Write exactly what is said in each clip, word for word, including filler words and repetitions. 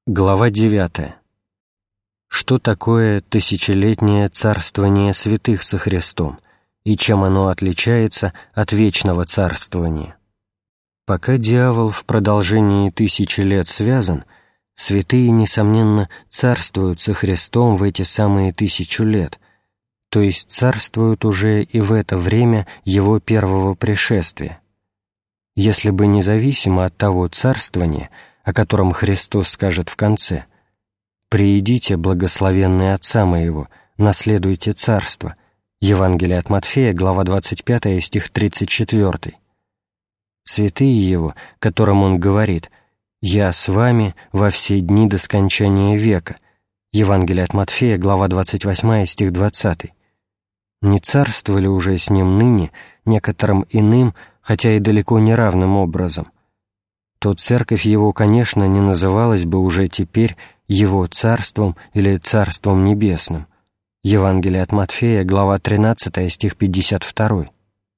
Глава девятая. Что такое тысячелетнее царствование святых со Христом и чем оно отличается от вечного царствования? Пока дьявол в продолжении тысячи лет связан, святые, несомненно, царствуют со Христом в эти самые тысячу лет, то есть царствуют уже и в это время Его первого пришествия. Если бы независимо от того царствования, о котором Христос скажет в конце: «Приидите, благословенные Отца Моего, наследуйте царство», Евангелие от Матфея, глава двадцать пятая, стих тридцать четвёртый. Святые Его, которым Он говорит: «Я с вами во все дни до скончания века», Евангелие от Матфея, глава двадцать восьмая, стих двадцатый. Не царствовали уже с Ним ныне некоторым иным, хотя и далеко не равным образом, то церковь Его, конечно, не называлась бы уже теперь Его царством или Царством Небесным. Евангелие от Матфея, глава тринадцатая, стих пятьдесят второй.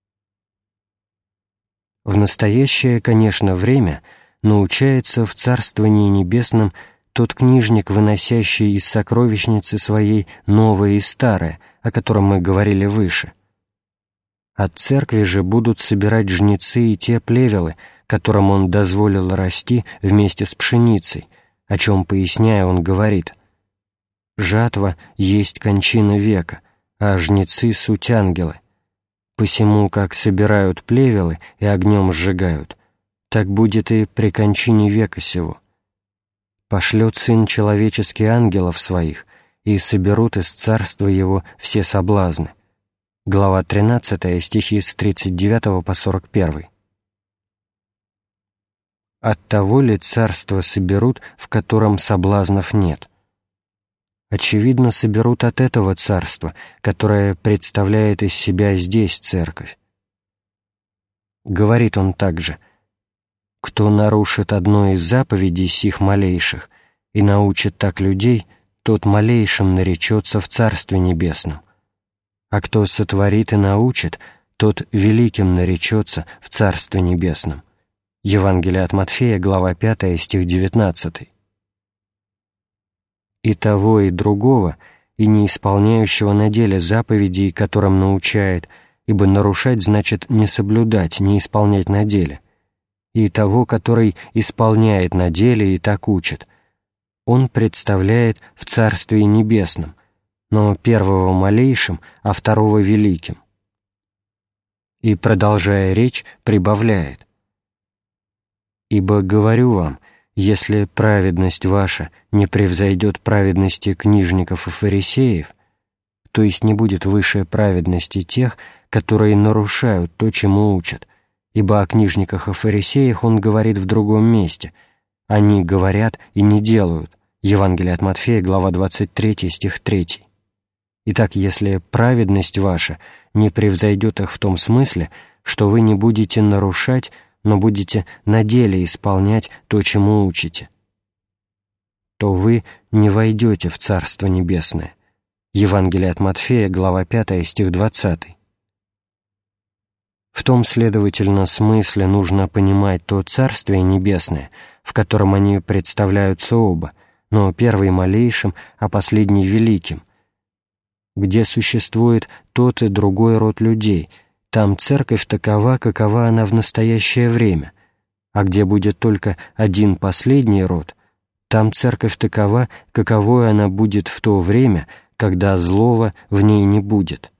В настоящее, конечно, время научается в Царствовании Небесном тот книжник, выносящий из сокровищницы своей новое и старое, о котором мы говорили выше. От церкви же будут собирать жнецы и те плевелы, которым Он дозволил расти вместе с пшеницей, о чем, поясняя, Он говорит: «Жатва есть кончина века, а жнецы — суть ангелы. Посему, как собирают плевелы и огнем сжигают, так будет и при кончине века сего. Пошлет Сын Человеческий ангелов Своих, и соберут из царства Его все соблазны». Глава тринадцатая, стихи с тридцать девятого по сорок первый. Оттого ли царство соберут, в котором соблазнов нет? Очевидно, соберут от этого царства, которое представляет из себя здесь церковь. Говорит Он также: «Кто нарушит одно из заповедей сих малейших и научит так людей, тот малейшим наречется в Царстве Небесном. А кто сотворит и научит, тот великим наречется в Царстве Небесном». Евангелие от Матфея, глава пятая, стих девятнадцатый. «И того, и другого, и не исполняющего на деле заповедей, которым научает, ибо нарушать значит не соблюдать, не исполнять на деле, и того, который исполняет на деле и так учит, он представляет в Царстве Небесном, но первого малейшим, а второго великим». И, продолжая речь, прибавляет: «Ибо говорю вам, если праведность ваша не превзойдет праведности книжников и фарисеев, то есть не будет выше праведности тех, которые нарушают то, чему учат, ибо о книжниках и фарисеях Он говорит в другом месте: они говорят и не делают». Евангелие от Матфея, глава двадцать третья, стих третий. Итак, если праведность ваша не превзойдет их в том смысле, что вы не будете нарушать, но будете на деле исполнять то, чему учите, то вы не войдете в Царство Небесное. Евангелие от Матфея, глава пятая, стих двадцатый. В том, следовательно, смысле нужно понимать то Царствие Небесное, в котором они представляются оба, но первый малейшим, а последний великим, где существует тот и другой род людей. Там церковь такова, какова она в настоящее время, а где будет только один последний род, там церковь такова, каковой она будет в то время, когда злого в ней не будет.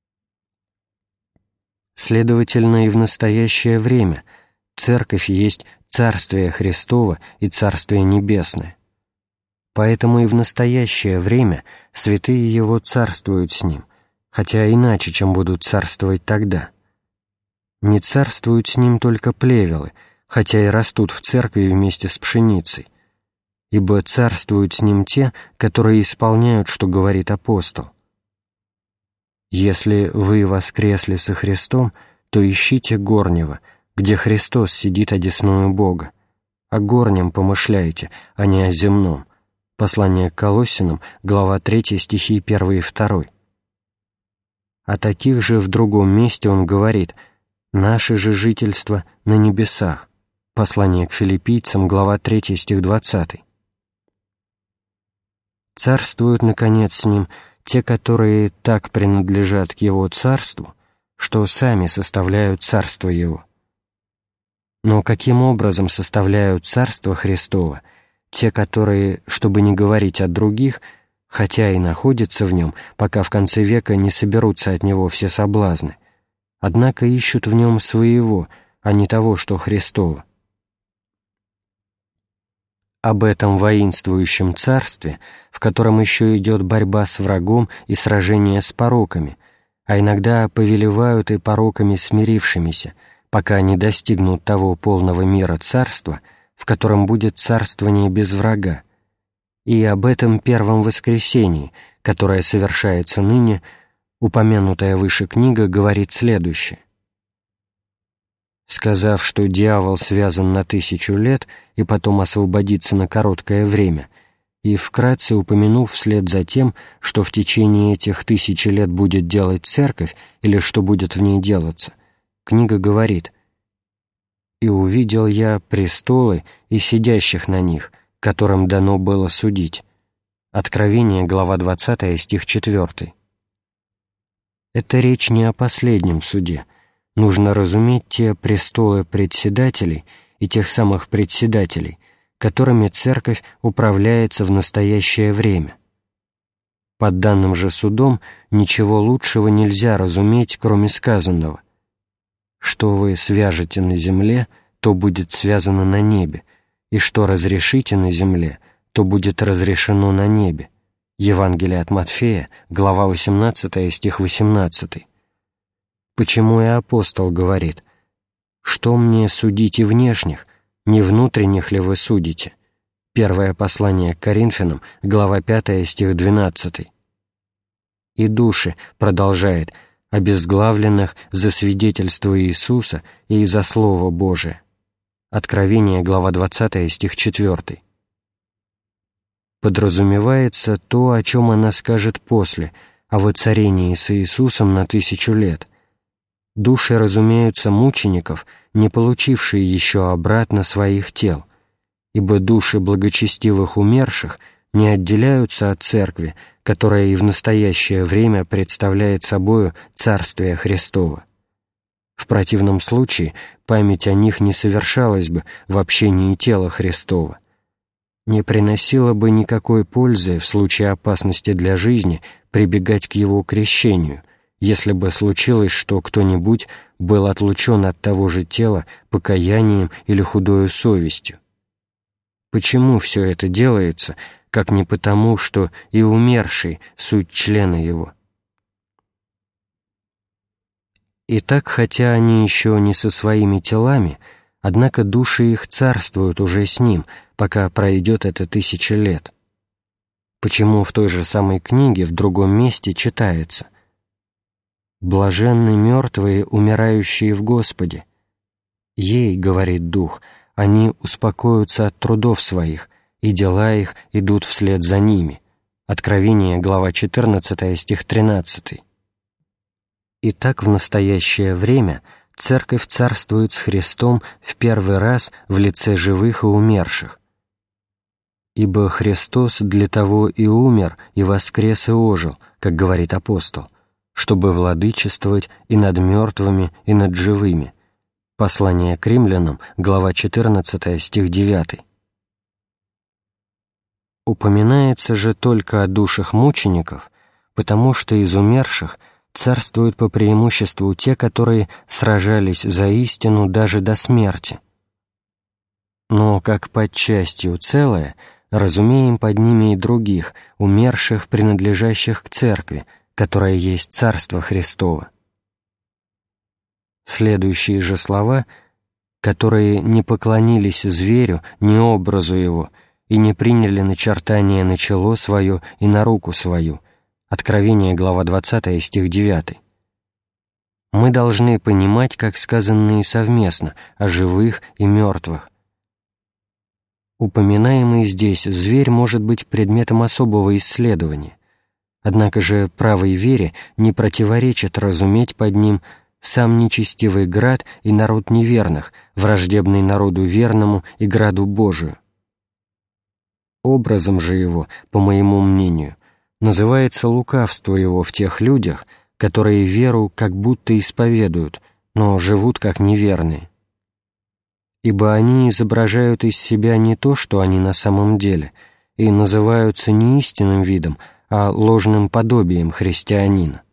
Следовательно, и в настоящее время церковь есть Царствие Христово и Царствие Небесное. Поэтому и в настоящее время святые Его царствуют с Ним, хотя иначе, чем будут царствовать тогда. Не царствуют с Ним только плевелы, хотя и растут в церкви вместе с пшеницей, ибо царствуют с Ним те, которые исполняют, что говорит апостол: «Если вы воскресли со Христом, то ищите горнего, где Христос сидит одесную Бога, о горнем помышляйте, а не о земном». Послание к Колоссянам, глава третья, стихи первый и второй. О таких же в другом месте Он говорит: «Наше же жительство на небесах». Послание к Филиппийцам, глава третья, стих двадцатый. Царствуют, наконец, с Ним те, которые так принадлежат к Его Царству, что сами составляют Царство Его. Но каким образом составляют Царство Христово те, которые, чтобы не говорить о других, хотя и находятся в нем, пока в конце века не соберутся от него все соблазны, однако ищут в нем своего, а не того, что Христово? Об этом воинствующем царстве, в котором еще идет борьба с врагом и сражение с пороками, а иногда повелевают и пороками смирившимися, пока не достигнут того полного мира царства, в котором будет царствование без врага, и об этом первом воскресении, которое совершается ныне, упомянутая выше книга говорит следующее. Сказав, что дьявол связан на тысячу лет и потом освободится на короткое время, и вкратце упомянув вслед за тем, что в течение этих тысячи лет будет делать церковь или что будет в ней делаться, книга говорит: «И увидел я престолы и сидящих на них, которым дано было судить». Откровение, глава двадцатая, стих четвёртый. Это речь не о последнем суде. Нужно разуметь те престолы председателей и тех самых председателей, которыми церковь управляется в настоящее время. Под данным же судом ничего лучшего нельзя разуметь, кроме сказанного: «Что вы свяжете на земле, то будет связано на небе, и что разрешите на земле, то будет разрешено на небе». Евангелие от Матфея, глава восемнадцатая, стих восемнадцатый. Почему и апостол говорит: «Что мне судить и внешних, не внутренних ли вы судите?» Первое послание к Коринфянам, глава пятая, стих двенадцатый. «И души», продолжает, «обезглавленных за свидетельство Иисуса и за Слово Божие». Откровение, глава двадцатая, стих четвёртый. Подразумевается то, о чем она скажет после, о воцарении с Иисусом на тысячу лет. Души разумеются мучеников, не получившие еще обратно своих тел, ибо души благочестивых умерших не отделяются от Церкви, которая и в настоящее время представляет собою Царствие Христово. В противном случае память о них не совершалась бы в общении тела Христова, не приносила бы никакой пользы в случае опасности для жизни прибегать к его крещению, если бы случилось, что кто-нибудь был отлучен от того же тела покаянием или худою совестью. Почему все это делается, как не потому, что и умерший — суть члены его? Итак, хотя они еще не со своими телами, однако души их царствуют уже с ним, пока пройдет это тысяча лет. Почему в той же самой книге в другом месте читается: «Блаженны мертвые, умирающие в Господе. Ей, — говорит Дух, — они успокоятся от трудов своих, и дела их идут вслед за ними». Откровение, глава четырнадцатая, стих тринадцатый. Итак, в настоящее время Церковь царствует с Христом в первый раз в лице живых и умерших. «Ибо Христос для того и умер, и воскрес, и ожил», как говорит апостол, «чтобы владычествовать и над мертвыми, и над живыми». Послание к римлянам, глава четырнадцатая, стих девятый. Упоминается же только о душах мучеников, потому что из умерших царствуют по преимуществу те, которые сражались за истину даже до смерти. Но как под частью целое, разумеем под ними и других, умерших, принадлежащих к Церкви, которая есть Царство Христово. Следующие же слова, которые не поклонились зверю, ни образу его, и не приняли начертание на чело свое и на руку свою. Откровение, глава двадцатая, стих девятый. Мы должны понимать, как сказанные совместно, о живых и мертвых. Упоминаемый здесь зверь может быть предметом особого исследования, однако же правой вере не противоречит разуметь под ним сам нечестивый град и народ неверных, враждебный народу верному и граду Божию. Образом же его, по моему мнению, называется лукавство его в тех людях, которые веру как будто исповедуют, но живут как неверные. Ибо они изображают из себя не то, что они на самом деле, и называются не истинным видом, а ложным подобием христианина.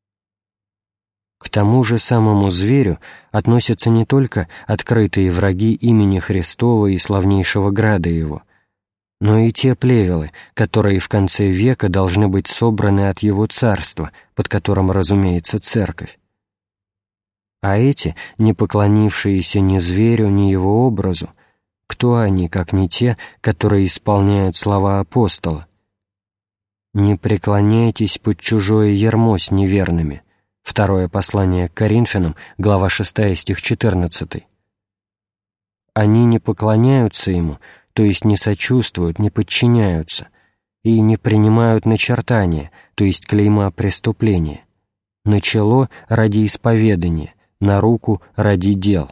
К тому же самому зверю относятся не только открытые враги имени Христова и славнейшего града его, но и те плевелы, которые в конце века должны быть собраны от его царства, под которым, разумеется, церковь. А эти, не поклонившиеся ни зверю, ни его образу, кто они, как не те, которые исполняют слова апостола? «Не преклоняйтесь под чужое ярмо с неверными». Второе послание к Коринфянам, глава шестая, стих четырнадцатый. Они не поклоняются ему, то есть не сочувствуют, не подчиняются, и не принимают начертания, то есть клейма преступления, на чело ради исповедания, на руку ради дел.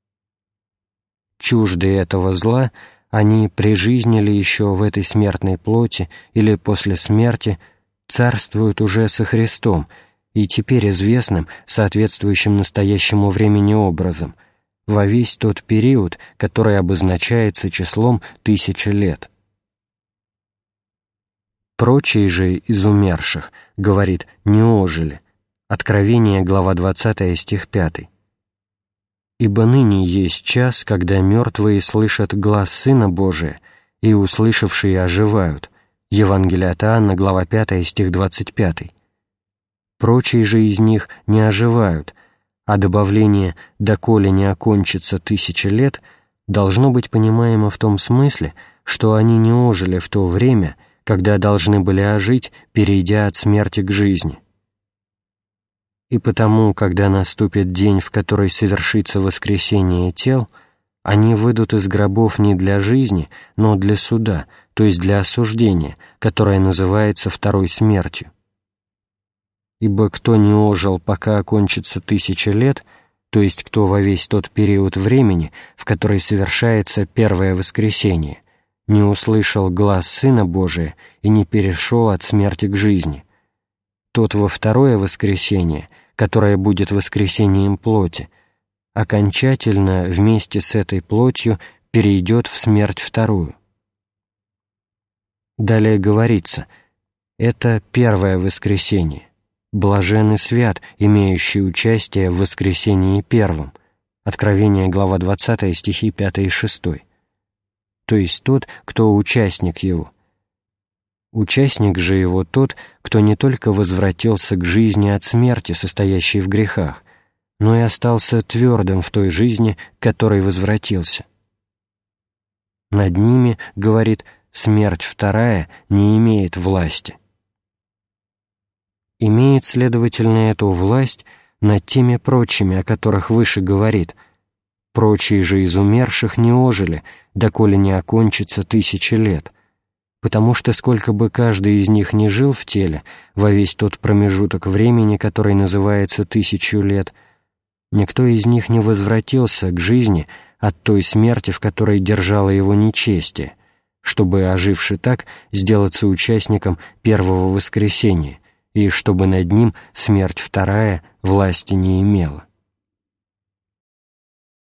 Чуждые этого зла, они при жизни ли еще в этой смертной плоти или после смерти царствуют уже со Христом, и теперь известным, соответствующим настоящему времени образом, во весь тот период, который обозначается числом тысячи лет. Прочие же из умерших, говорит, не ожили. Откровение, глава двадцатая, стих пятый. «Ибо ныне есть час, когда мертвые слышат глас Сына Божия, и услышавшие оживают». Евангелие от Иоанна, глава пятая, стих двадцать пятый. Прочие же из них не оживают, а добавление «доколе не окончится тысяча лет» должно быть понимаемо в том смысле, что они не ожили в то время, когда должны были ожить, перейдя от смерти к жизни. И потому, когда наступит день, в который совершится воскресение тел, они выйдут из гробов не для жизни, но для суда, то есть для осуждения, которое называется второй смертью. Ибо кто не ожил, пока окончится тысяча лет, то есть кто во весь тот период времени, в который совершается первое воскресение, не услышал глас Сына Божия и не перешел от смерти к жизни, тот во второе воскресение, которое будет воскресением плоти, окончательно вместе с этой плотью перейдет в смерть вторую. Далее говорится, это первое воскресение. Блажен и свят, имеющий участие в воскресении первом. Откровение, глава двадцатая, стихи пятый и шестой. То есть тот, кто участник его. Участник же его тот, кто не только возвратился к жизни от смерти, состоящей в грехах, но и остался твердым в той жизни, к которой возвратился. Над ними, говорит, смерть вторая не имеет власти. Имеет, следовательно, эту власть над теми прочими, о которых выше говорит. Прочие же из умерших не ожили, доколе не окончится тысячи лет, потому что сколько бы каждый из них ни жил в теле, во весь тот промежуток времени, который называется тысячу лет, никто из них не возвратился к жизни от той смерти, в которой держало его нечестие, чтобы, оживши так, сделаться участником первого воскресения, и чтобы над ним смерть вторая власти не имела.